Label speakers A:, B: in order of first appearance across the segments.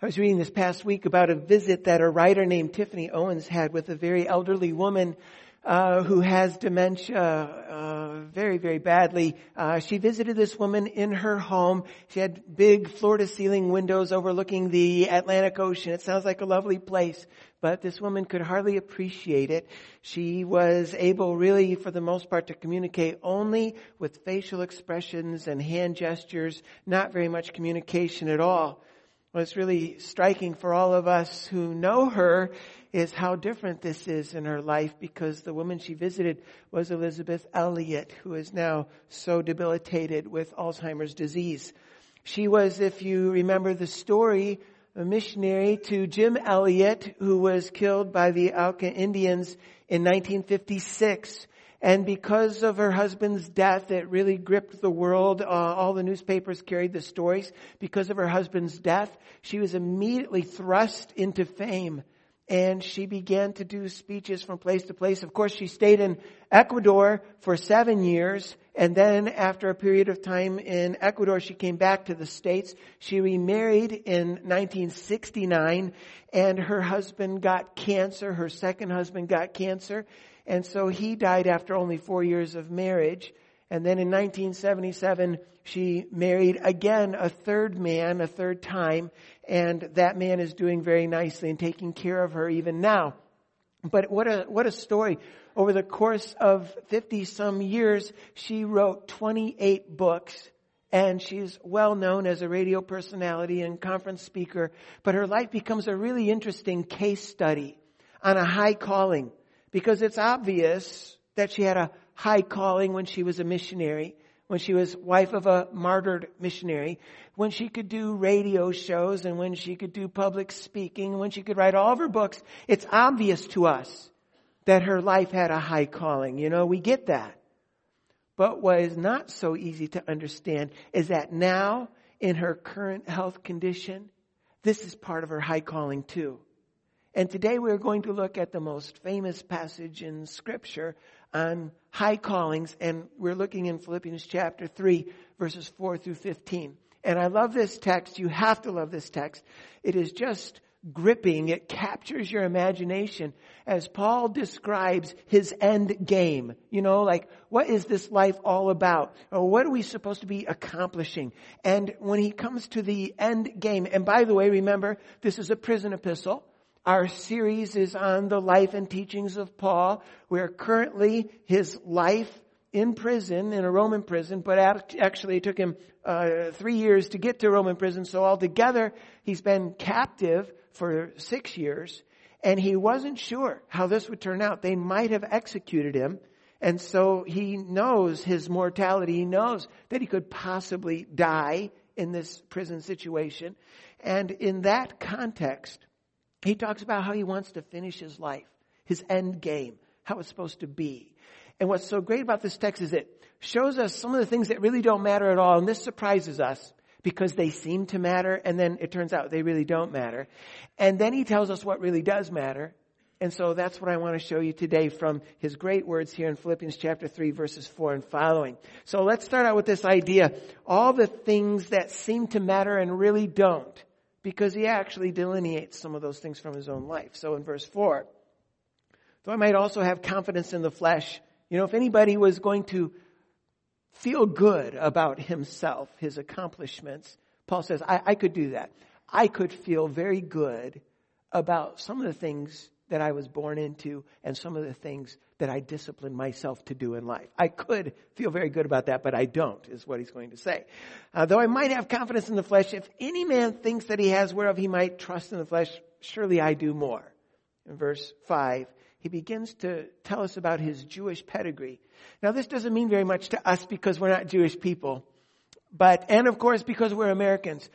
A: I was reading this past week about a visit that a writer named Tiffany Owens had with a very elderly woman who has dementia very, very badly. She visited this woman in her home. She had big floor-to-ceiling windows overlooking the Atlantic Ocean. It sounds like a lovely place, but this woman could hardly appreciate it. She was able really, for the most part, to communicate only with facial expressions and hand gestures, not very much communication at all. What's really striking for all of us who know her is how different this is in her life, because the woman she visited was Elizabeth Elliot, who is now so debilitated with Alzheimer's disease. She was, if you remember the story, a missionary to Jim Elliot, who was killed by the Auca Indians in 1956. And because of her husband's death, it really gripped the world. All the newspapers carried the stories. Because of her husband's death, she was immediately thrust into fame. And she began to do speeches from place to place. Of course, she stayed in Ecuador for 7 years. And then after a period of time in Ecuador, she came back to the States. She remarried in 1969. And her husband got cancer. Her second husband got cancer. And so he died after only 4 years of marriage. And then in 1977, she married again a third man, a third time. And that man is doing very nicely and taking care of her even now. But what a story. Over the course of 50 some years, she wrote 28 books. And she's well known as a radio personality and conference speaker. But her life becomes a really interesting case study on a high calling. Because it's obvious that she had a high calling when she was a missionary, when she was wife of a martyred missionary, when she could do radio shows and when she could do public speaking, when she could write all of her books. It's obvious to us that her life had a high calling. You know, we get that. But what is not so easy to understand is that now, in her current health condition, this is part of her high calling too. And today we're going to look at the most famous passage in Scripture on high callings. And we're looking in Philippians chapter 3, verses 4 through 15. And I love this text. You have to love this text. It is just gripping. It captures your imagination as Paul describes his end game. You know, like, what is this life all about? Or what are we supposed to be accomplishing? And when he comes to the end game, and by the way, remember, this is a prison epistle. Our series is on the life and teachings of Paul. We're currently his life in prison, in a Roman prison, but actually it took him 3 years to get to Roman prison. So altogether, he's been captive for 6 years, and he wasn't sure how this would turn out. They might have executed him, and so he knows his mortality. He knows that he could possibly die in this prison situation. And in that context, he talks about how he wants to finish his life, his end game, how it's supposed to be. And what's so great about this text is it shows us some of the things that really don't matter at all. And this surprises us because they seem to matter, and then it turns out they really don't matter. And then he tells us what really does matter. And so that's what I want to show you today from his great words here in Philippians chapter 3, verses 4 and following. So let's start out with this idea. All the things that seem to matter and really don't. Because he actually delineates some of those things from his own life. So in verse 4, though I might also have confidence in the flesh. You know, if anybody was going to feel good about himself, his accomplishments, Paul says, I could do that. I could feel very good about some of the things that I was born into and some of the things that I disciplined myself to do in life. I could feel very good about that, but I don't, is what he's going to say. Though I might have confidence in the flesh, if any man thinks that he has whereof he might trust in the flesh, surely I do more. In verse 5, he begins to tell us about his Jewish pedigree. Now, this doesn't mean very much to us because we're not Jewish people. And of course, because we're Americans.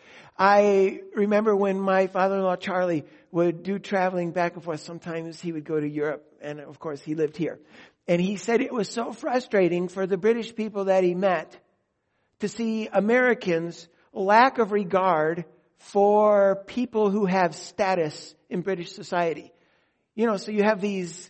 A: I remember when my father-in-law, Charlie, would do traveling back and forth. Sometimes he would go to Europe, and of course, he lived here. And he said it was so frustrating for the British people that he met to see Americans' lack of regard for people who have status in British society. You know, so you have these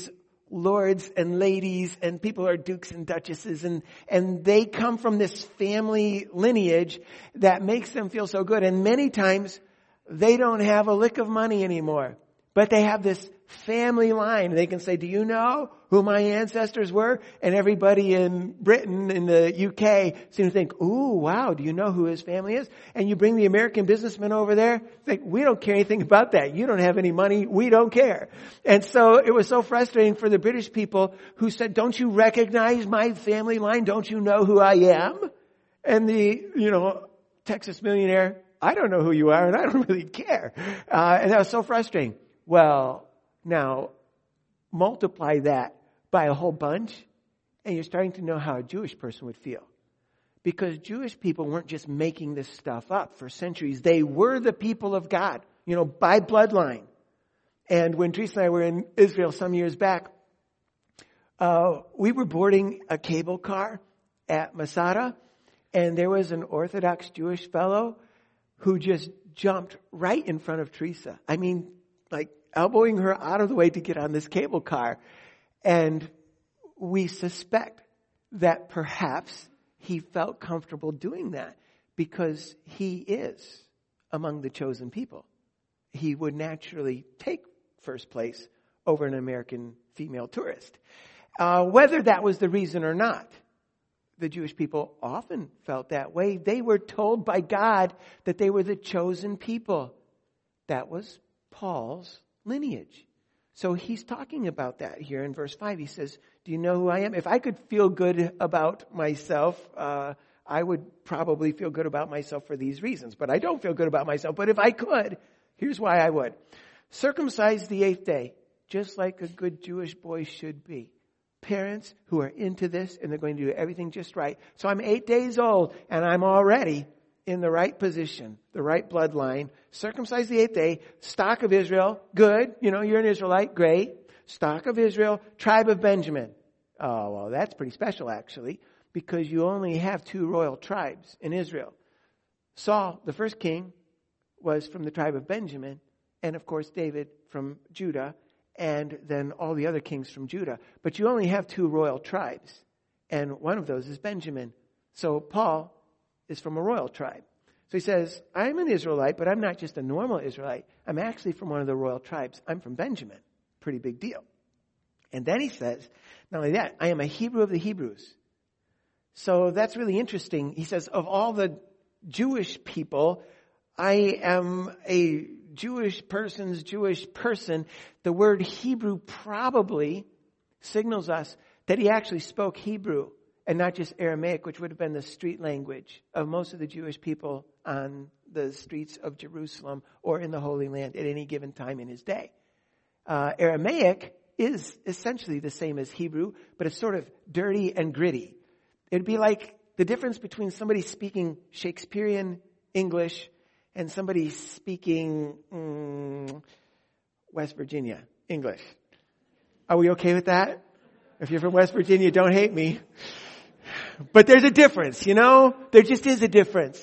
A: lords and ladies and people are dukes and duchesses and they come from this family lineage that makes them feel so good. And many times They don't have a lick of money anymore. But they have this family line. They can say, do you know who my ancestors were? And everybody in Britain, in the UK, seem to think, ooh, wow, do you know who his family is? And you bring the American businessman over there, it's like, we don't care anything about that. You don't have any money. We don't care. And so it was so frustrating for the British people who said, don't you recognize my family line? Don't you know who I am? And the, Texas millionaire, I don't know who you are and I don't really care. And that was so frustrating. Well, now multiply that by a whole bunch and you're starting to know how a Jewish person would feel. Because Jewish people weren't just making this stuff up for centuries. They were the people of God, by bloodline. And when Teresa and I were in Israel some years back, we were boarding a cable car at Masada, and there was an Orthodox Jewish fellow who just jumped right in front of Teresa. I mean, like elbowing her out of the way to get on this cable car. And we suspect that perhaps he felt comfortable doing that because he is among the chosen people. He would naturally take first place over an American female tourist. Whether that was the reason or not, the Jewish people often felt that way. They were told by God that they were the chosen people. That was Paul's lineage. So he's talking about that here in verse 5. He says, do you know who I am? If I could feel good about myself, I would probably feel good about myself for these reasons. But I don't feel good about myself. But if I could, here's why I would. Circumcise the 8th day, just like a good Jewish boy should be. Parents who are into this and they're going to do everything just right. So I'm 8 days old and I'm already in the right position, the right bloodline. Circumcise the 8th day, stock of Israel, good. You're an Israelite, great. Stock of Israel, tribe of Benjamin. Oh, well, that's pretty special actually, because you only have 2 royal tribes in Israel. Saul, the first king, was from the tribe of Benjamin, and of course David from Judah, and then all the other kings from Judah. But you only have 2 royal tribes, and one of those is Benjamin. So Paul is from a royal tribe. So he says, I'm an Israelite, but I'm not just a normal Israelite. I'm actually from one of the royal tribes. I'm from Benjamin. Pretty big deal. And then he says, not only that, I am a Hebrew of the Hebrews. So that's really interesting. He says, of all the Jewish people, I am a Jewish person's Jewish person. The word Hebrew probably signals us that he actually spoke Hebrew and not just Aramaic, which would have been the street language of most of the Jewish people on the streets of Jerusalem or in the Holy Land at any given time in his day. Aramaic is essentially the same as Hebrew, but it's sort of dirty and gritty. It'd be like the difference between somebody speaking Shakespearean English and somebody speaking West Virginia English. Are we okay with that? If you're from West Virginia, don't hate me. But there's a difference, There just is a difference.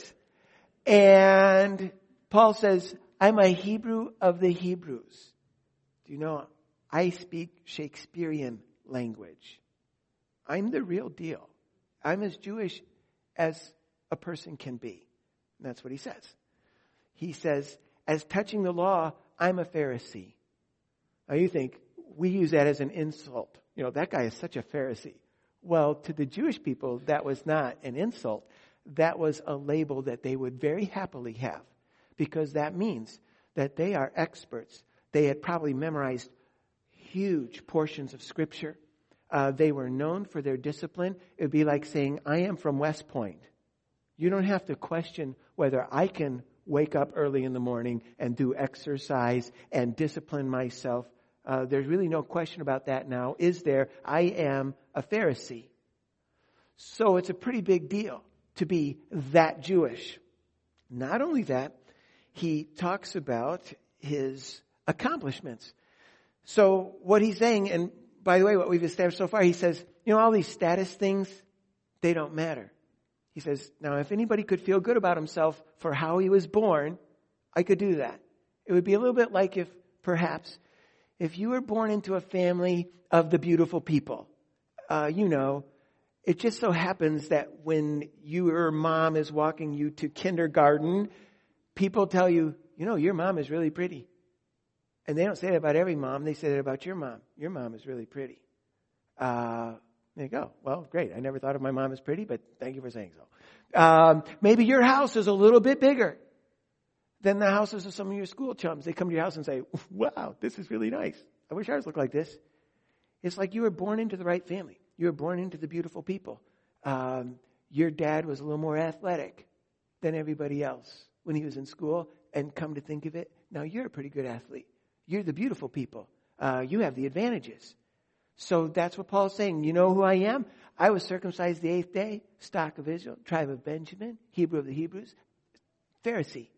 A: And Paul says, I'm a Hebrew of the Hebrews. Do you know, I speak Shakespearean language. I'm the real deal. I'm as Jewish as a person can be. And that's what he says. He says, as touching the law, I'm a Pharisee. Now you think, we use that as an insult. That guy is such a Pharisee. Well, to the Jewish people, that was not an insult. That was a label that they would very happily have, because that means that they are experts. They had probably memorized huge portions of Scripture. They were known for their discipline. It would be like saying, I am from West Point. You don't have to question whether I can wake up early in the morning and do exercise and discipline myself. There's really no question about that now, is there? I am a Pharisee. So it's a pretty big deal to be that Jewish. Not only that, he talks about his accomplishments. So what he's saying, and by the way, what we've established so far, he says, all these status things, they don't matter. He says, now if anybody could feel good about himself for how he was born, I could do that. It would be a little bit like if you were born into a family of the beautiful people, it just so happens that when your mom is walking you to kindergarten, people tell you, your mom is really pretty. And they don't say that about every mom. They say that about your mom. Your mom is really pretty. There you go. Well, great. I never thought of my mom as pretty, but thank you for saying so. Maybe your house is a little bit bigger than the houses of some of your school chums. They come to your house and say, wow, this is really nice. I wish ours looked like this. It's like you were born into the right family. You were born into the beautiful people. Your dad was a little more athletic than everybody else when he was in school. And come to think of it, now you're a pretty good athlete. You're the beautiful people. You have the advantages. So that's what Paul's saying. You know who I am? I was circumcised the 8th day, stock of Israel, tribe of Benjamin, Hebrew of the Hebrews, Pharisee.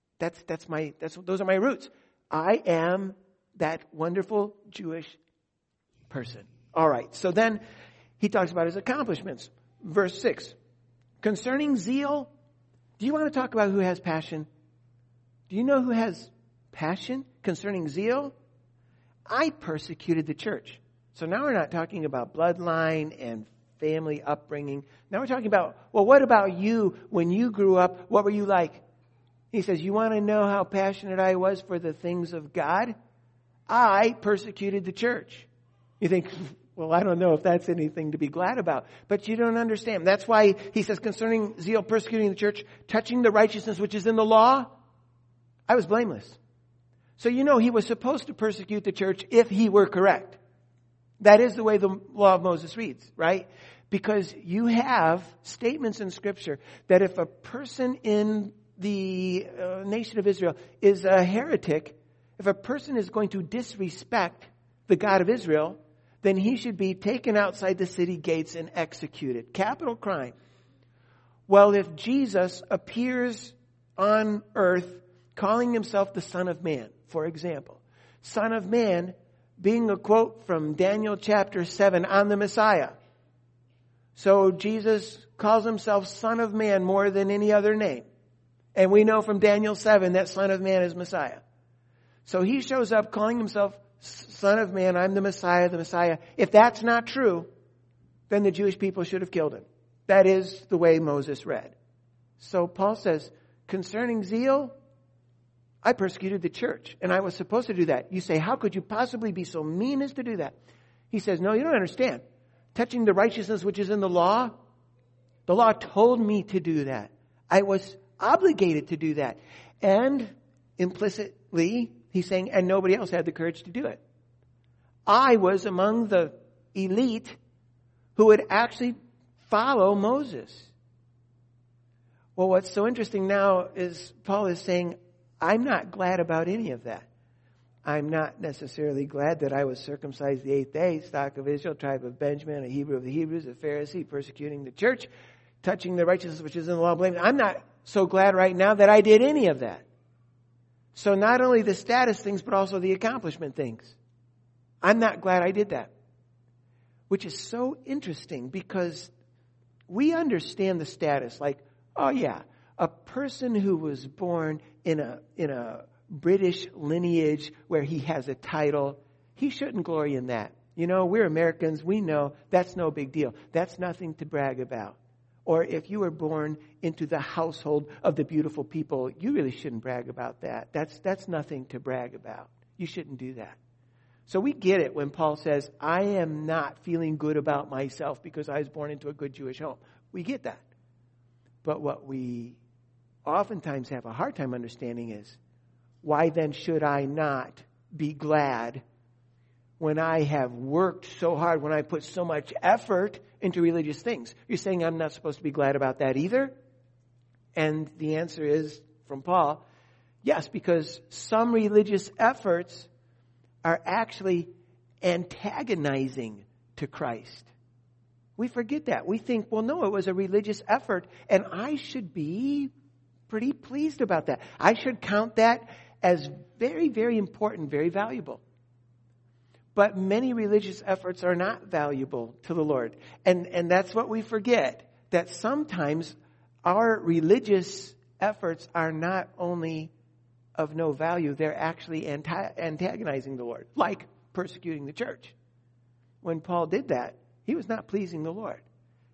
A: Those are my roots. I am that wonderful Jewish person. All right. So then he talks about his accomplishments. Verse 6. Concerning zeal, do you want to talk about who has passion? Do you know who has passion concerning zeal? I persecuted the church. So now we're not talking about bloodline and family upbringing. Now we're talking about, well, what about you when you grew up? What were you like? He says, you want to know how passionate I was for the things of God? I persecuted the church. You think, well, I don't know if that's anything to be glad about. But you don't understand. That's why he says, concerning zeal, persecuting the church, touching the righteousness which is in the law, I was blameless. So he was supposed to persecute the church if he were correct. That is the way the law of Moses reads, right? Because you have statements in Scripture that if a person in the nation of Israel is a heretic, if a person is going to disrespect the God of Israel, then he should be taken outside the city gates and executed. Capital crime. Well, if Jesus appears on earth calling himself the Son of Man, for example, Son of Man being a quote from Daniel chapter 7 on the Messiah. So Jesus calls himself Son of Man more than any other name. And we know from Daniel 7 that Son of Man is Messiah. So he shows up calling himself Son of Man, I'm the Messiah, the Messiah. If that's not true, then the Jewish people should have killed him. That is the way Moses read. So Paul says, concerning zeal, I persecuted the church, and I was supposed to do that. You say, how could you possibly be so mean as to do that? He says, no, you don't understand. Touching the righteousness which is in the law told me to do that. I was obligated to do that. And implicitly, he's saying, and nobody else had the courage to do it. I was among the elite who would actually follow Moses. Well, what's so interesting now is Paul is saying, I'm not glad about any of that. I'm not necessarily glad that I was circumcised the 8th day, stock of Israel, tribe of Benjamin, a Hebrew of the Hebrews, a Pharisee, persecuting the church, touching the righteousness which is in the law, blaming. I'm not so glad right now that I did any of that. So not only the status things, but also the accomplishment things. I'm not glad I did that. Which is so interesting because we understand the status. Like, oh yeah, a person who was born in a British lineage where he has a title, he shouldn't glory in that. We're Americans. We know that's no big deal. That's nothing to brag about. Or if you were born into the household of the beautiful people, you really shouldn't brag about that. That's nothing to brag about. You shouldn't do that. So we get it when Paul says, I am not feeling good about myself because I was born into a good Jewish home. We get that. But what we oftentimes have a hard time understanding is, why then should I not be glad when I have worked so hard, when I put so much effort into religious things? You're saying I'm not supposed to be glad about that either? And the answer is, from Paul, yes, because some religious efforts are actually antagonizing to Christ. We forget that. We think, well, no, it was a religious effort, and I should be pretty pleased about that. I should count that as very, very important, very valuable. But many religious efforts are not valuable to the Lord. And that's what we forget, that sometimes our religious efforts are not only of no value, they're actually antagonizing the Lord, like persecuting the church. When Paul did that, he was not pleasing the Lord.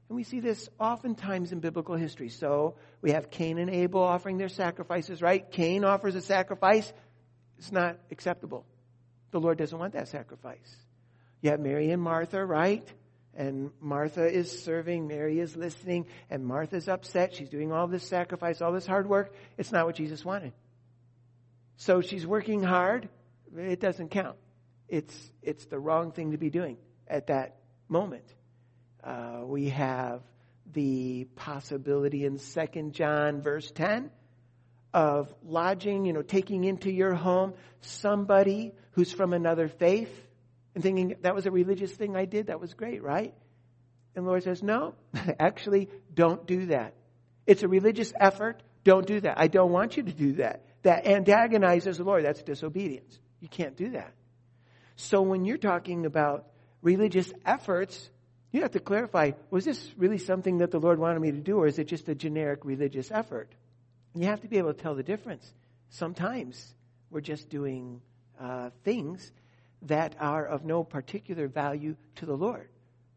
A: And we see this oftentimes in biblical history. So we have Cain and Abel offering their sacrifices, right? Cain offers a sacrifice. It's not acceptable. The Lord doesn't want that sacrifice. You have Mary and Martha, right? And Martha is serving, Mary is listening, and Martha's upset. She's doing all this sacrifice, all this hard work. It's not what Jesus wanted. So she's working hard. It doesn't count. It's the wrong thing to be doing at that moment. We have the possibility in 2 John verse 10 of lodging, taking into your home somebody who's from another faith and thinking that was a religious thing I did. That was great, right? And the Lord says, no, actually don't do that. It's a religious effort. Don't do that. I don't want you to do that. That antagonizes the Lord. That's disobedience. You can't do that. So when you're talking about religious efforts, you have to clarify, was this really something that the Lord wanted me to do, or is it just a generic religious effort? And you have to be able to tell the difference. Sometimes we're just doing things that are of no particular value to the Lord.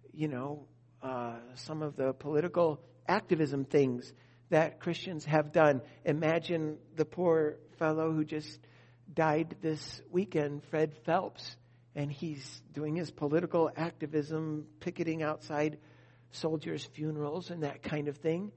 A: Some of the political activism things that Christians have done. Imagine the poor fellow who just died this weekend, Fred Phelps. And he's doing his political activism, picketing outside soldiers' funerals and that kind of thing.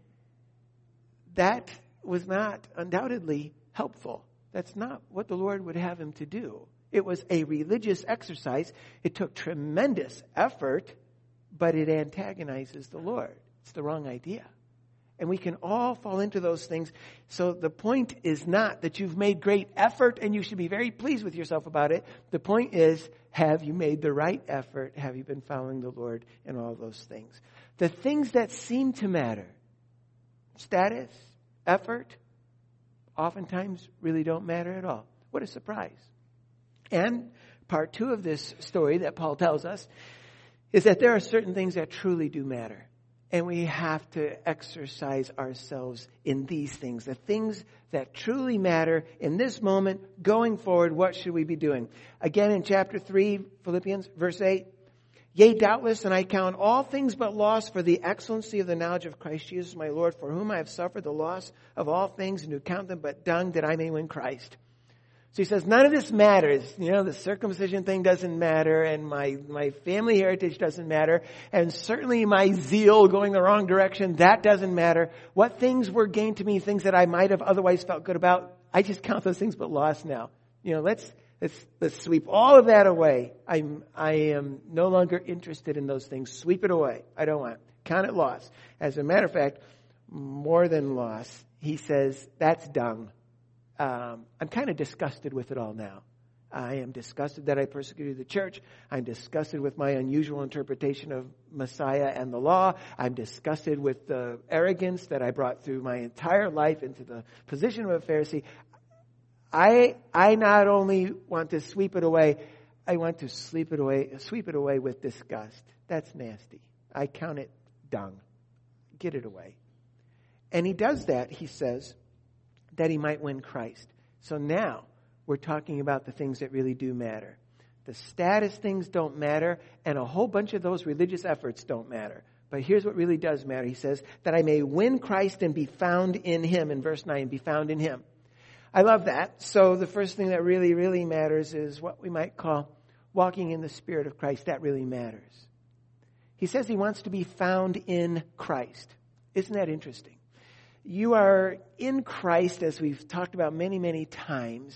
A: That was not undoubtedly helpful. That's not what the Lord would have him to do. It was a religious exercise. It took tremendous effort, but it antagonizes the Lord. It's the wrong idea. And we can all fall into those things. So the point is not that you've made great effort and you should be very pleased with yourself about it. The point is, have you made the right effort? Have you been following the Lord in all those things? The things that seem to matter, status, effort, oftentimes really don't matter at all. What a surprise. And part 2 of this story that Paul tells us is that there are certain things that truly do matter. And we have to exercise ourselves in these things. The things that truly matter in this moment, going forward, what should we be doing? Again, in chapter 3, Philippians, verse 8. Yea, doubtless, and I count all things but loss for the excellency of the knowledge of Christ Jesus my Lord, for whom I have suffered the loss of all things, and who count them but dung, that I may win Christ. So he says, none of this matters. The circumcision thing doesn't matter, and my family heritage doesn't matter, and certainly my zeal going the wrong direction, that doesn't matter. What things were gained to me, things that I might have otherwise felt good about, I just count those things but lost now. Let's sweep all of that away. I am no longer interested in those things. Sweep it away. I don't want it. Count it loss. As a matter of fact, more than loss, he says, that's dung. I'm kind of disgusted with it all now. I am disgusted that I persecuted the church. I'm disgusted with my unusual interpretation of Messiah and the law. I'm disgusted with the arrogance that I brought through my entire life into the position of a Pharisee. I not only want to sweep it away, I want to sweep it away with disgust. That's nasty. I count it dung. Get it away. And he does that, he says, that he might win Christ. So now we're talking about the things that really do matter. The status things don't matter, and a whole bunch of those religious efforts don't matter. But here's what really does matter. He says, that I may win Christ and be found in him. In verse 9, be found in him. I love that. So the first thing that really, really matters is what we might call walking in the Spirit of Christ. That really matters. He says he wants to be found in Christ. Isn't that interesting? You are in Christ, as we've talked about many, many times,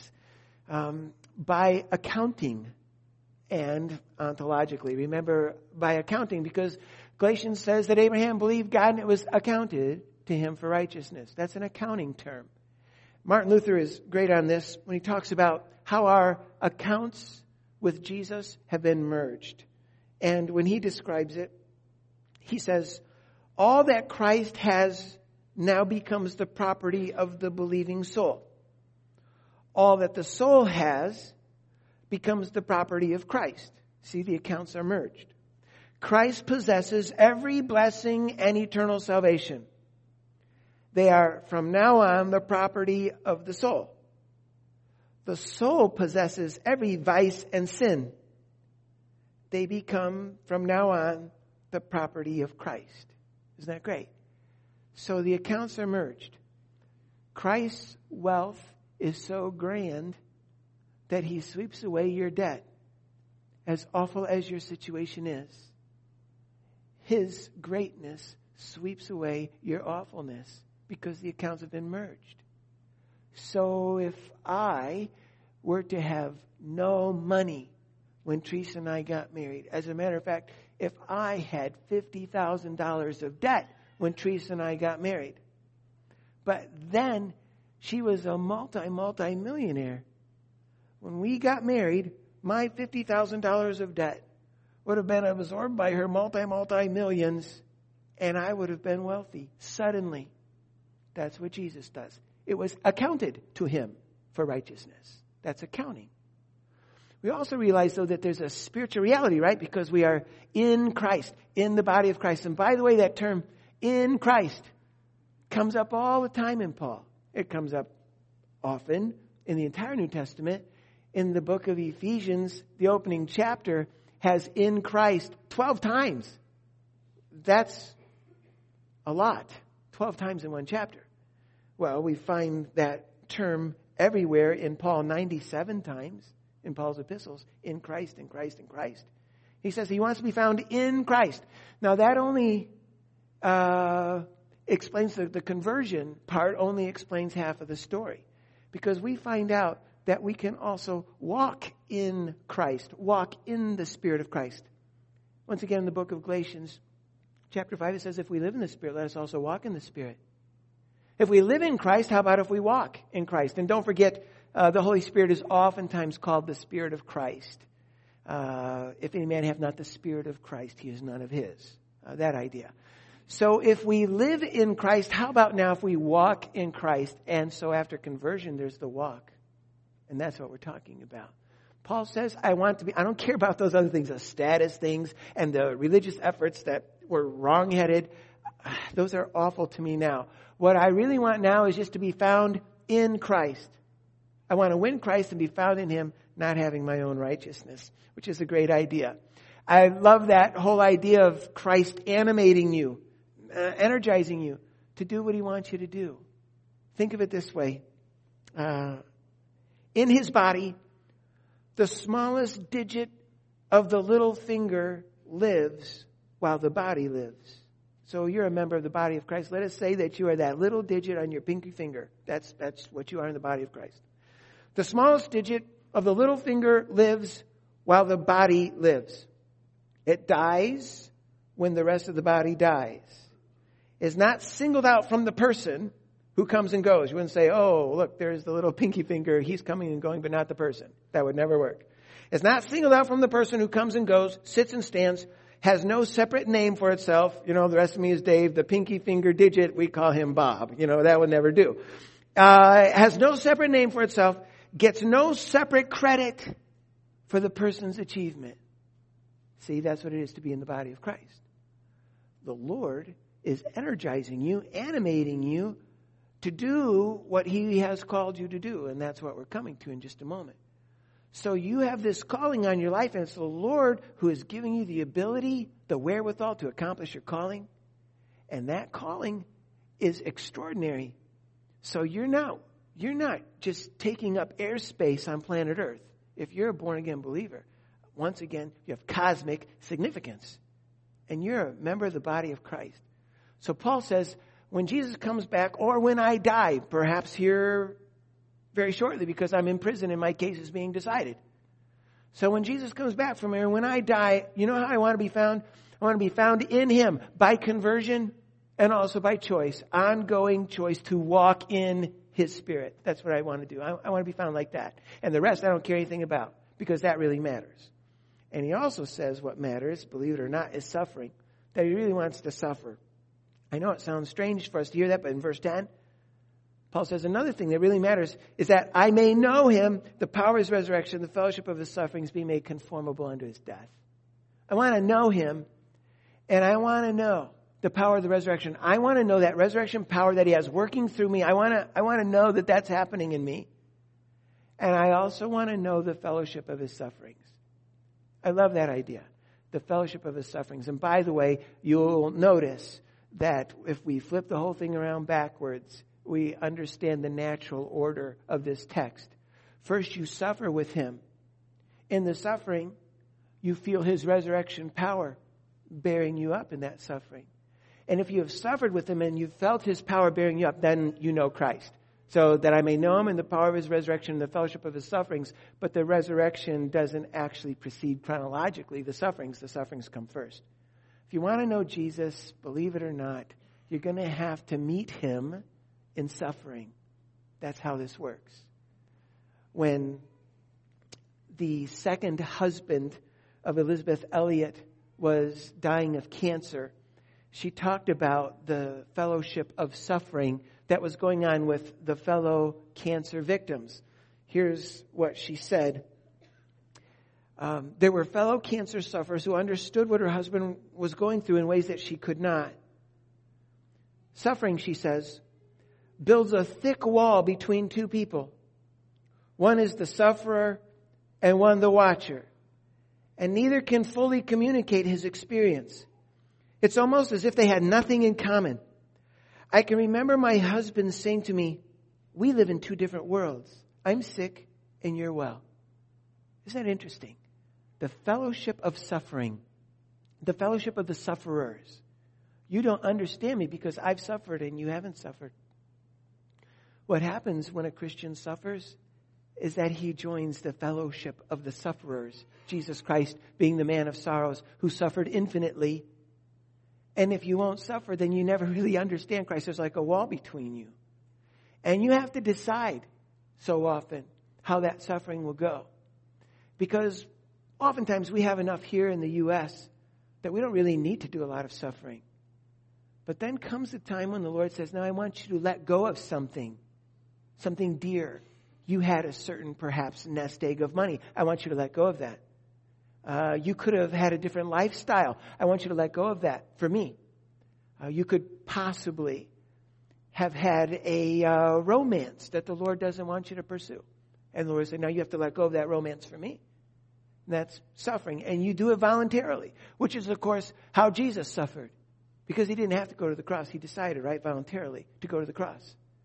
A: by accounting and ontologically. Remember, by accounting, because Galatians says that Abraham believed God and it was accounted to him for righteousness. That's an accounting term. Martin Luther is great on this when he talks about how our accounts with Jesus have been merged. And when he describes it, he says, all that Christ has now becomes the property of the believing soul. All that the soul has becomes the property of Christ. See, the accounts are merged. Christ possesses every blessing and eternal salvation. They are from now on the property of the soul. The soul possesses every vice and sin. They become from now on the property of Christ. Isn't that great? So the accounts are merged. Christ's wealth is so grand that he sweeps away your debt. As awful as your situation is, his greatness sweeps away your awfulness because the accounts have been merged. So if I were to have no money when Teresa and I got married, as a matter of fact, if I had $50,000 of debt when Teresa and I got married, but then she was a multi-millionaire. When we got married, my $50,000 of debt would have been absorbed by her multi-millions, and I would have been wealthy suddenly. That's what Jesus does. It was accounted to him for righteousness. That's accounting. We also realize, though, that there's a spiritual reality, right? Because we are in Christ, in the body of Christ. And by the way, that term, in Christ, comes up all the time in Paul. It comes up often in the entire New Testament. In the book of Ephesians, the opening chapter has in Christ 12 times. That's a lot. 12 times in one chapter. Well, we find that term everywhere in Paul 97 times in Paul's epistles. In Christ, in Christ, in Christ. He says he wants to be found in Christ. Now that only explains the conversion part, only explains half of the story. Because we find out that we can also walk in Christ, walk in the Spirit of Christ. Once again, in the book of Galatians, chapter 5, it says, if we live in the Spirit, let us also walk in the Spirit. If we live in Christ, how about if we walk in Christ? And don't forget, the Holy Spirit is oftentimes called the Spirit of Christ. If any man have not the Spirit of Christ, he is none of his. That idea. So if we live in Christ, how about now if we walk in Christ? And so after conversion, there's the walk. And that's what we're talking about. Paul says, I don't care about those other things, the status things and the religious efforts that were wrong-headed. Those are awful to me now. What I really want now is just to be found in Christ. I want to win Christ and be found in him, not having my own righteousness, which is a great idea. I love that whole idea of Christ animating you, energizing you to do what he wants you to do. Think of it this way. In his body, the smallest digit of the little finger lives while the body lives. So you're a member of the body of Christ. Let us say that you are that little digit on your pinky finger. That's what you are in the body of Christ. The smallest digit of the little finger lives while the body lives. It dies when the rest of the body dies. It's not singled out from the person who comes and goes. You wouldn't say, oh, look, there's the little pinky finger. He's coming and going, but not the person. That would never work. It's not singled out from the person who comes and goes, sits and stands, has no separate name for itself. The rest of me is Dave. The pinky finger digit, we call him Bob. That would never do. Has no separate name for itself, gets no separate credit for the person's achievement. See, that's what it is to be in the body of Christ. The Lord is energizing you, animating you to do what he has called you to do. And that's what we're coming to in just a moment. So you have this calling on your life, and it's the Lord who is giving you the ability, the wherewithal to accomplish your calling. And that calling is extraordinary. So you're not just taking up airspace on planet Earth. If you're a born-again believer, once again, you have cosmic significance. And you're a member of the body of Christ. So Paul says, when Jesus comes back, or when I die, perhaps here very shortly because I'm in prison and my case is being decided. So when Jesus comes back from here, when I die, you know how I want to be found? I want to be found in him by conversion and also by choice, ongoing choice to walk in his Spirit. That's what I want to do. I want to be found like that. And the rest I don't care anything about because that really matters. And he also says what matters, believe it or not, is suffering. That he really wants to suffer. I know it sounds strange for us to hear that, but in verse 10, Paul says another thing that really matters is that I may know him, the power of his resurrection, the fellowship of his sufferings, be made conformable unto his death. I want to know him, and I want to know the power of the resurrection. I want to know that resurrection power that he has working through me. I want to know that that's happening in me. And I also want to know the fellowship of his sufferings. I love that idea, the fellowship of his sufferings. And by the way, you'll notice that if we flip the whole thing around backwards, we understand the natural order of this text. First, you suffer with him. In the suffering, you feel his resurrection power bearing you up in that suffering. And if you have suffered with him and you've felt his power bearing you up, then you know Christ. So that I may know him in the power of his resurrection and the fellowship of his sufferings. But the resurrection doesn't actually precede chronologically the sufferings. The sufferings come first. If you want to know Jesus, believe it or not, you're going to have to meet him in suffering. That's how this works. When the second husband of Elizabeth Elliot was dying of cancer, she talked about the fellowship of suffering that was going on with the fellow cancer victims. Here's what she said. There were fellow cancer sufferers who understood what her husband was going through in ways that she could not. Suffering, she says, builds a thick wall between two people. One is the sufferer and one the watcher. And neither can fully communicate his experience. It's almost as if they had nothing in common. I can remember my husband saying to me, we live in two different worlds. I'm sick and you're well. Isn't that interesting? The fellowship of suffering, the fellowship of the sufferers. You don't understand me because I've suffered and you haven't suffered. What happens when a Christian suffers is that he joins the fellowship of the sufferers. Jesus Christ being the man of sorrows who suffered infinitely. And if you won't suffer, then you never really understand Christ. There's like a wall between you. And you have to decide so often how that suffering will go. Because oftentimes we have enough here in the U.S. that we don't really need to do a lot of suffering. But then comes the time when the Lord says, now I want you to let go of something dear. You had a certain, perhaps, nest egg of money. I want you to let go of that. You could have had a different lifestyle. I want you to let go of that for me. You could possibly have had a romance that the Lord doesn't want you to pursue. And the Lord said, now you have to let go of that romance for me. And that's suffering. And you do it voluntarily, which is, of course, how Jesus suffered. Because he didn't have to go to the cross. He decided, right, voluntarily to go to the cross.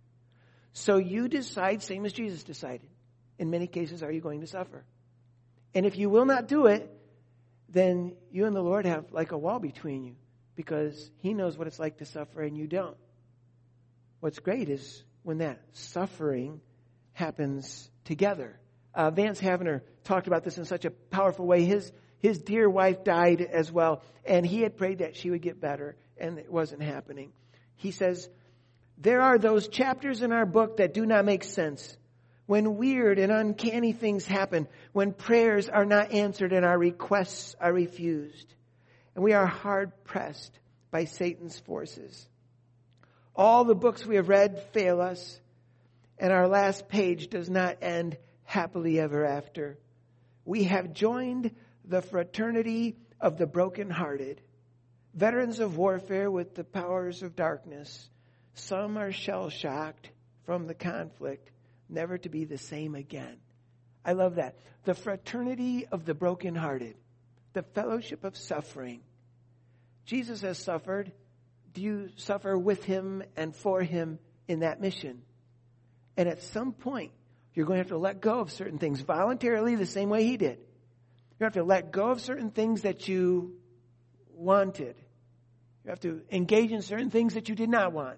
A: So you decide, same as Jesus decided. In many cases, are you going to suffer? And if you will not do it, then you and the Lord have like a wall between you because he knows what it's like to suffer and you don't. What's great is when that suffering happens together. Vance Havner talked about this in such a powerful way. His dear wife died as well, and he had prayed that she would get better, and it wasn't happening. He says, there are those chapters in our book that do not make sense. When weird and uncanny things happen, when prayers are not answered and our requests are refused, and we are hard pressed by Satan's forces. All the books we have read fail us, and our last page does not end happily ever after. We have joined the fraternity of the brokenhearted, veterans of warfare with the powers of darkness. Some are shell-shocked from the conflict, never to be the same again. I love that. The fraternity of the brokenhearted. The fellowship of suffering. Jesus has suffered. Do you suffer with him and for him in that mission? And at some point, you're going to have to let go of certain things voluntarily the same way he did. You have to let go of certain things that you wanted. You have to engage in certain things that you did not want.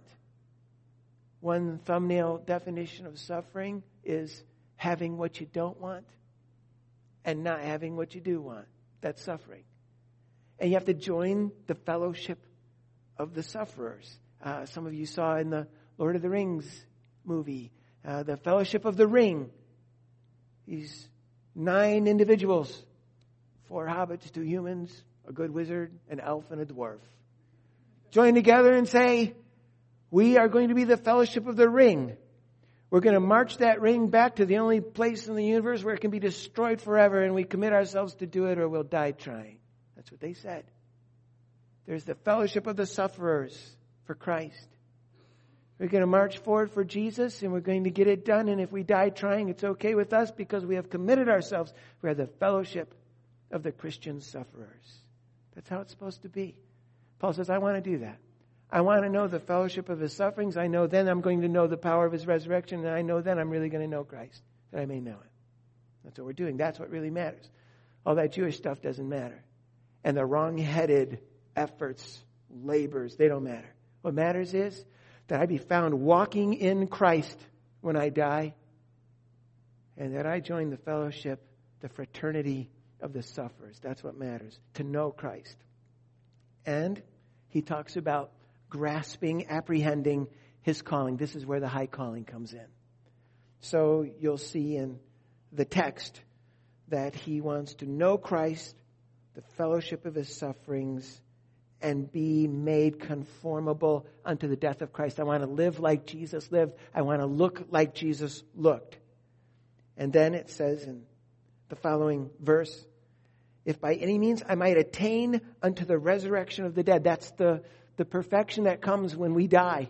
A: One thumbnail definition of suffering is having what you don't want and not having what you do want. That's suffering. And you have to join the fellowship of the sufferers. Some of you saw in the Lord of the Rings movie, the Fellowship of the Ring. These 9 individuals, 4 hobbits, 2 humans, a good wizard, an elf, and a dwarf. Join together and say, we are going to be the Fellowship of the Ring. We're going to march that ring back to the only place in the universe where it can be destroyed forever, and we commit ourselves to do it or we'll die trying. That's what they said. There's the fellowship of the sufferers for Christ. We're going to march forward for Jesus, and we're going to get it done. And if we die trying, it's okay with us because we have committed ourselves. We are the fellowship of the Christian sufferers. That's how it's supposed to be. Paul says, I want to do that. I want to know the fellowship of his sufferings. I know then I'm going to know the power of his resurrection. And I know then I'm really going to know Christ, that I may know him. That's what we're doing. That's what really matters. All that Jewish stuff doesn't matter. And the wrong-headed efforts, labors, they don't matter. What matters is that I be found walking in Christ when I die, and that I join the fellowship, the fraternity of the sufferers. That's what matters, to know Christ. And he talks about grasping, apprehending his calling. This is where the high calling comes in. So you'll see in the text that he wants to know Christ, the fellowship of his sufferings, and be made conformable unto the death of Christ. I want to live like Jesus lived. I want to look like Jesus looked. And then it says in the following verse, if by any means I might attain unto the resurrection of the dead. That's the perfection that comes when we die.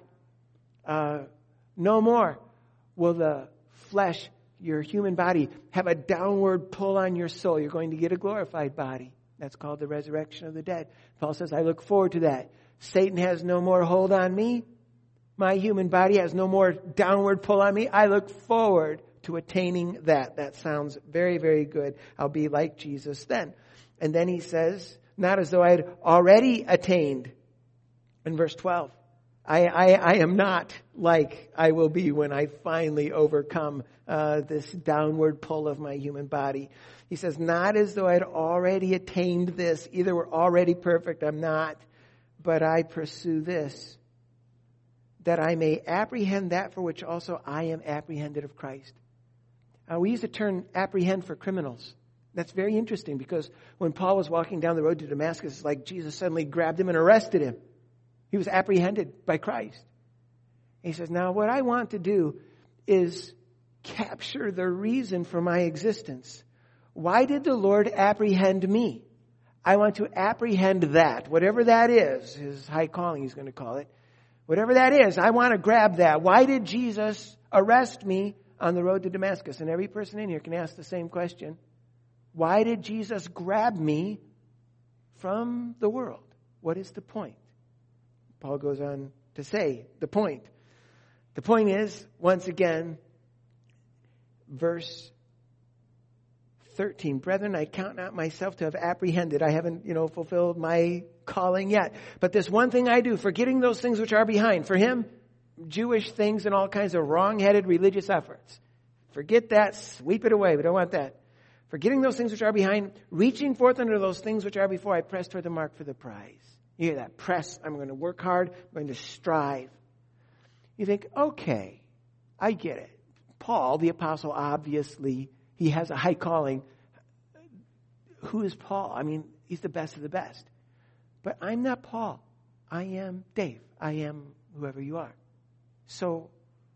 A: No more will the flesh, your human body, have a downward pull on your soul. You're going to get a glorified body. That's called the resurrection of the dead. Paul says, I look forward to that. Satan has no more hold on me. My human body has no more downward pull on me. I look forward to attaining that. That sounds very, very good. I'll be like Jesus then. And then he says, not as though I had already attained. In verse 12, I am not like I will be when I finally overcome this downward pull of my human body. He says, not as though I had already attained this. Either we're already perfect, I'm not. But I pursue this, that I may apprehend that for which also I am apprehended of Christ. We use the term apprehend for criminals. That's very interesting because when Paul was walking down the road to Damascus, it's like Jesus suddenly grabbed him and arrested him. He was apprehended by Christ. And he says, now what I want to do is capture the reason for my existence. Why did the Lord apprehend me? I want to apprehend that. Whatever that is, his high calling he's going to call it. Whatever that is, I want to grab that. Why did Jesus arrest me on the road to Damascus? And every person in here can ask the same question. Why did Jesus grab me from the world? What is the point? Paul goes on to say the point. The point is, once again, verse 13. Brethren, I count not myself to have apprehended. I haven't, fulfilled my calling yet. But this one thing I do, forgetting those things which are behind. For him, Jewish things and all kinds of wrong-headed religious efforts. Forget that, sweep it away. We don't want that. Forgetting those things which are behind, reaching forth under those things which are before, I press toward the mark for the prize. You hear that? Press. I'm going to work hard. I'm going to strive. You think, okay, I get it. Paul, the apostle, obviously, he has a high calling. Who is Paul? I mean, he's the best of the best. But I'm not Paul. I am Dave. I am whoever you are. So,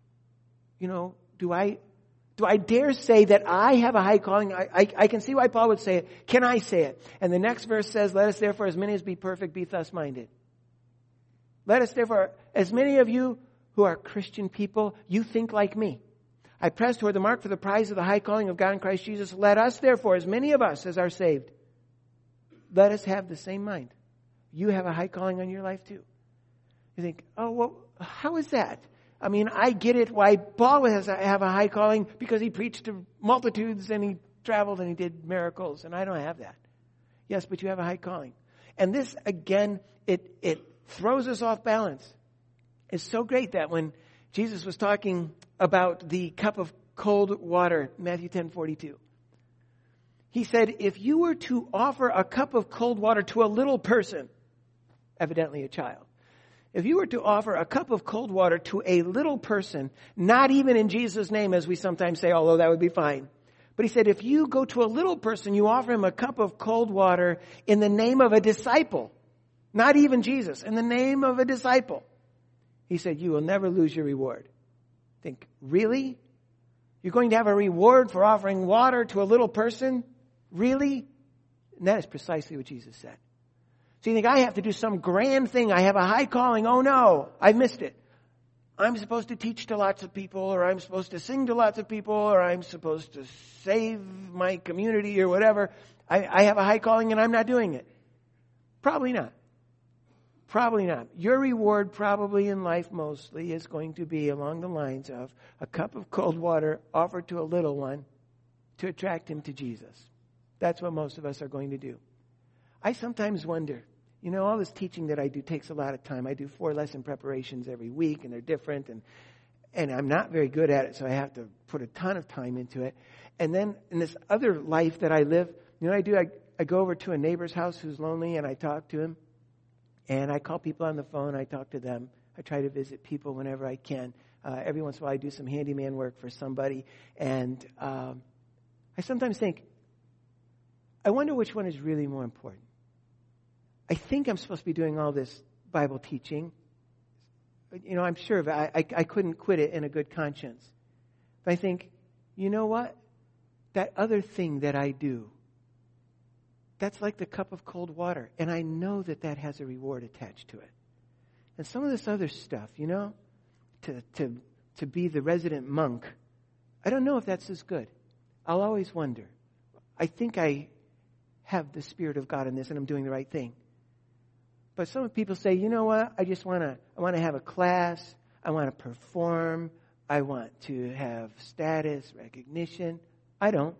A: do I dare say that I have a high calling? I can see why Paul would say it. Can I say it? And the next verse says, let us therefore, as many as be perfect, be thus minded. Let us therefore, as many of you who are Christian people, you think like me. I press toward the mark for the prize of the high calling of God in Christ Jesus. Let us therefore, as many of us as are saved, let us have the same mind. You have a high calling on your life too. You think, oh, well, how is that? I mean, I get it why Paul has have a high calling because he preached to multitudes and he traveled and he did miracles, and I don't have that. Yes, but you have a high calling. And this, again, it throws us off balance. It's so great that when Jesus was talking about the cup of cold water, Matthew 10:42, he said, if you were to offer a cup of cold water to a little person, evidently a child, if you were to offer a cup of cold water to a little person, not even in Jesus' name, as we sometimes say, although that would be fine. But he said, if you go to a little person, you offer him a cup of cold water in the name of a disciple, not even Jesus, in the name of a disciple, he said, you will never lose your reward. Think, really? You're going to have a reward for offering water to a little person? Really? And that is precisely what Jesus said. So you think, I have to do some grand thing. I have a high calling. Oh no, I've missed it. I'm supposed to teach to lots of people, or I'm supposed to sing to lots of people, or I'm supposed to save my community or whatever. I have a high calling and I'm not doing it. Probably not. Probably not. Your reward probably in life mostly is going to be along the lines of a cup of cold water offered to a little one to attract him to Jesus. That's what most of us are going to do. I sometimes wonder, all this teaching that I do takes a lot of time. I do 4 lesson preparations every week, and they're different, and I'm not very good at it, so I have to put a ton of time into it. And then in this other life that I live, I go over to a neighbor's house who's lonely, and I talk to him. And I call people on the phone. I talk to them. I try to visit people whenever I can. Every once in a while, I do some handyman work for somebody. And I sometimes think, I wonder which one is really more important. I think I'm supposed to be doing all this Bible teaching. I'm sure of it. I couldn't quit it in a good conscience. But I think, you know what? That other thing that I do, that's like the cup of cold water. And I know that has a reward attached to it. And some of this other stuff, to be the resident monk, I don't know if that's as good. I'll always wonder. I think I have the Spirit of God in this and I'm doing the right thing. But some people say, you know what? I want to have a class. I want to perform. I want to have status, recognition. I don't.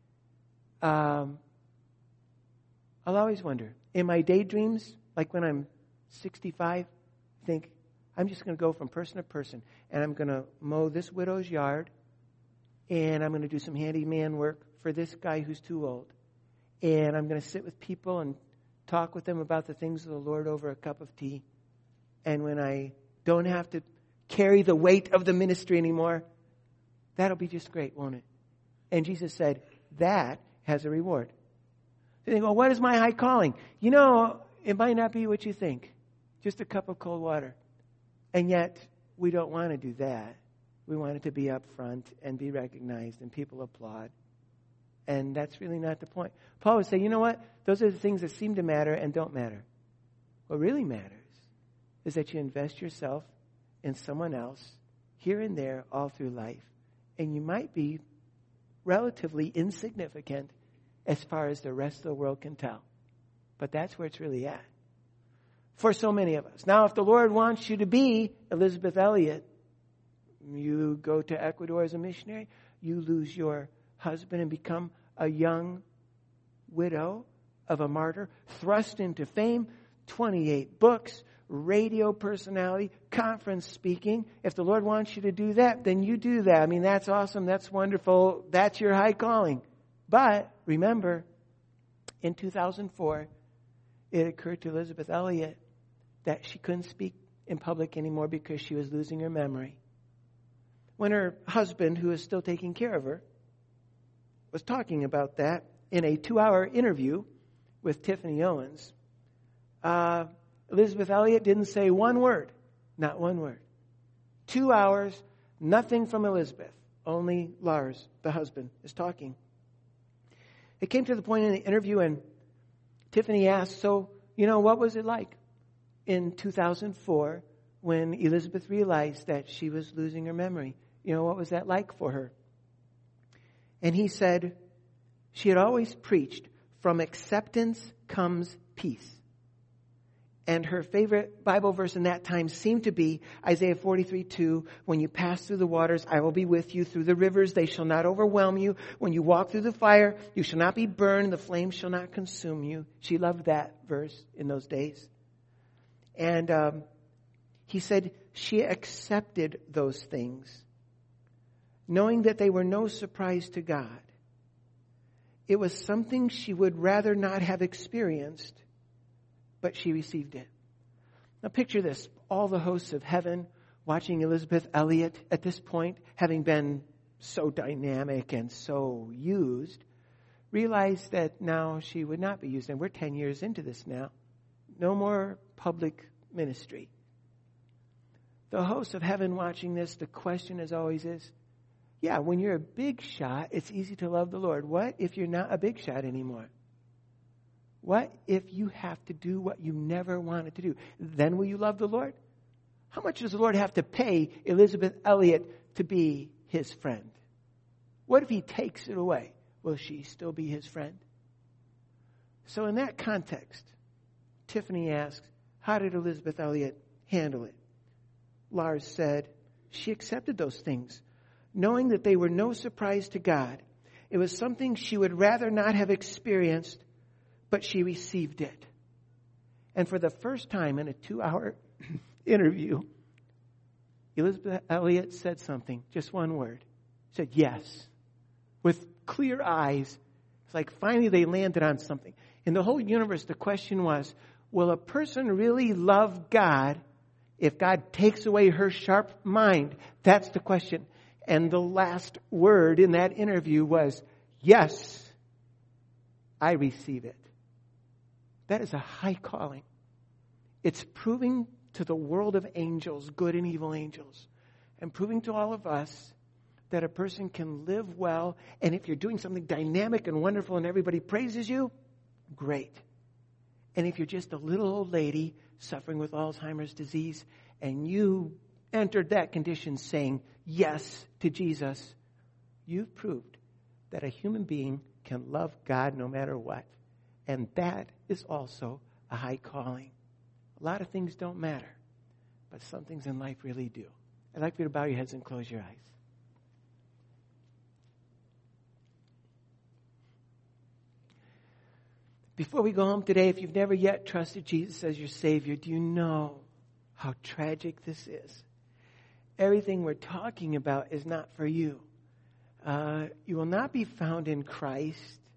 A: I'll always wonder, in my daydreams, like when I'm 65, I think, I'm just going to go from person to person, and I'm going to mow this widow's yard, and I'm going to do some handyman work for this guy who's too old, and I'm going to sit with people and talk with them about the things of the Lord over a cup of tea, and when I don't have to carry the weight of the ministry anymore, that'll be just great, won't it? And Jesus said, that has a reward. You think, well, what is my high calling? It might not be what you think. Just a cup of cold water. And yet, we don't want to do that. We want it to be up front and be recognized and people applaud. And that's really not the point. Paul would say, you know what? Those are the things that seem to matter and don't matter. What really matters is that you invest yourself in someone else here and there all through life. And you might be relatively insignificant as far as the rest of the world can tell. But that's where it's really at. For so many of us. Now, if the Lord wants you to be Elisabeth Elliot, you go to Ecuador as a missionary, you lose your husband and become a young widow of a martyr, thrust into fame, 28 books, radio personality, conference speaking. If the Lord wants you to do that, then you do that. That's awesome. That's wonderful. That's your high calling. But remember, in 2004, it occurred to Elisabeth Elliot that she couldn't speak in public anymore because she was losing her memory. When her husband, who was still taking care of her, was talking about that in a 2-hour interview with Tiffany Owens, Elisabeth Elliot didn't say one word, not one word. 2 hours, nothing from Elizabeth, only Lars, the husband, is talking. It came to the point in the interview and Tiffany asked, so, what was it like in 2004 when Elizabeth realized that she was losing her memory? What was that like for her? And he said, she had always preached, from acceptance comes peace. And her favorite Bible verse in that time seemed to be Isaiah 43:2. When you pass through the waters, I will be with you. Through the rivers, they shall not overwhelm you. When you walk through the fire, you shall not be burned. The flames shall not consume you. She loved that verse in those days. And he said she accepted those things, knowing that they were no surprise to God. It was something she would rather not have experienced, but she received it. Now picture this. All the hosts of heaven watching Elisabeth Elliot at this point, having been so dynamic and so used, realized that now she would not be used. And we're 10 years into this now. No more public ministry. The hosts of heaven watching this, the question as always is, yeah, when you're a big shot, it's easy to love the Lord. What if you're not a big shot anymore? What if you have to do what you never wanted to do? Then will you love the Lord? How much does the Lord have to pay Elisabeth Elliot to be his friend? What if he takes it away? Will she still be his friend? So in that context, Tiffany asks, How did Elisabeth Elliot handle it? Lars said, she accepted those things, knowing that they were no surprise to God. It was something she would rather not have experienced, but she received it. And for the first time in a 2-hour interview, Elisabeth Elliot said something, just one word. Said yes, with clear eyes. It's like finally they landed on something. In the whole universe, the question was, will a person really love God if God takes away her sharp mind? That's the question. And the last word in that interview was, yes, I receive it. That is a high calling. It's proving to the world of angels, good and evil angels, and proving to all of us that a person can live well. And if you're doing something dynamic and wonderful and everybody praises you, great. And if you're just a little old lady suffering with Alzheimer's disease and you entered that condition saying yes to Jesus, you've proved that a human being can love God no matter what. And that is also a high calling. A lot of things don't matter, but some things in life really do. I'd like for you to bow your heads and close your eyes. Before we go home today, if you've never yet trusted Jesus as your Savior, do you know how tragic this is? Everything we're talking about is not for you. You will not be found in Christ.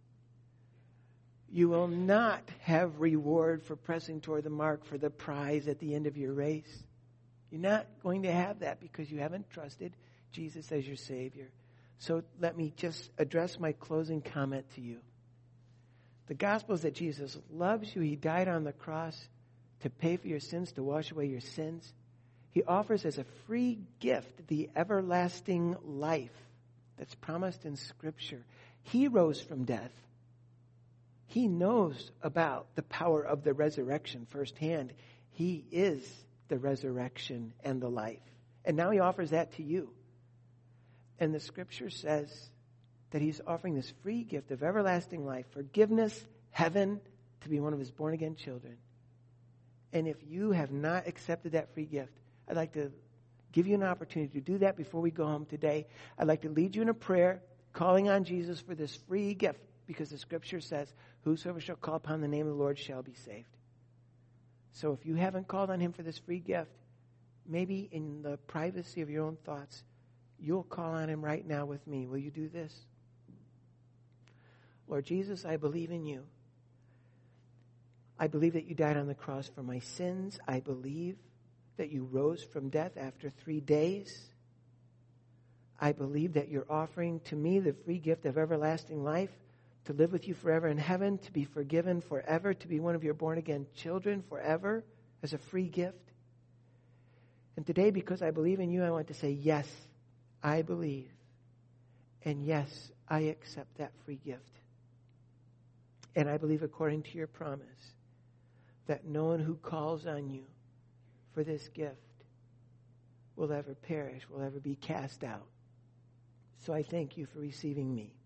A: You will not have reward for pressing toward the mark for the prize at the end of your race. You're not going to have that because you haven't trusted Jesus as your Savior. So let me just address my closing comment to you. The gospel is that Jesus loves you. He died on the cross to pay for your sins, to wash away your sins. He offers as a free gift the everlasting life that's promised in Scripture. He rose from death. He knows about the power of the resurrection firsthand. He is the resurrection and the life. And now he offers that to you. And the Scripture says that he's offering this free gift of everlasting life, forgiveness, heaven, to be one of his born-again children. And if you have not accepted that free gift, I'd like to give you an opportunity to do that before we go home today. I'd like to lead you in a prayer, calling on Jesus for this free gift, because the Scripture says, whosoever shall call upon the name of the Lord shall be saved. So if you haven't called on him for this free gift, maybe in the privacy of your own thoughts, you'll call on him right now with me. Will you do this? Lord Jesus, I believe in you. I believe that you died on the cross for my sins. I believe that you rose from death after 3 days. I believe that you're offering to me the free gift of everlasting life, to live with you forever in heaven, to be forgiven forever, to be one of your born-again children forever as a free gift. And today, because I believe in you, I want to say, yes, I believe. And yes, I accept that free gift. And I believe, according to your promise, that no one who calls on you for this gift will ever perish, will ever be cast out. So I thank you for receiving me.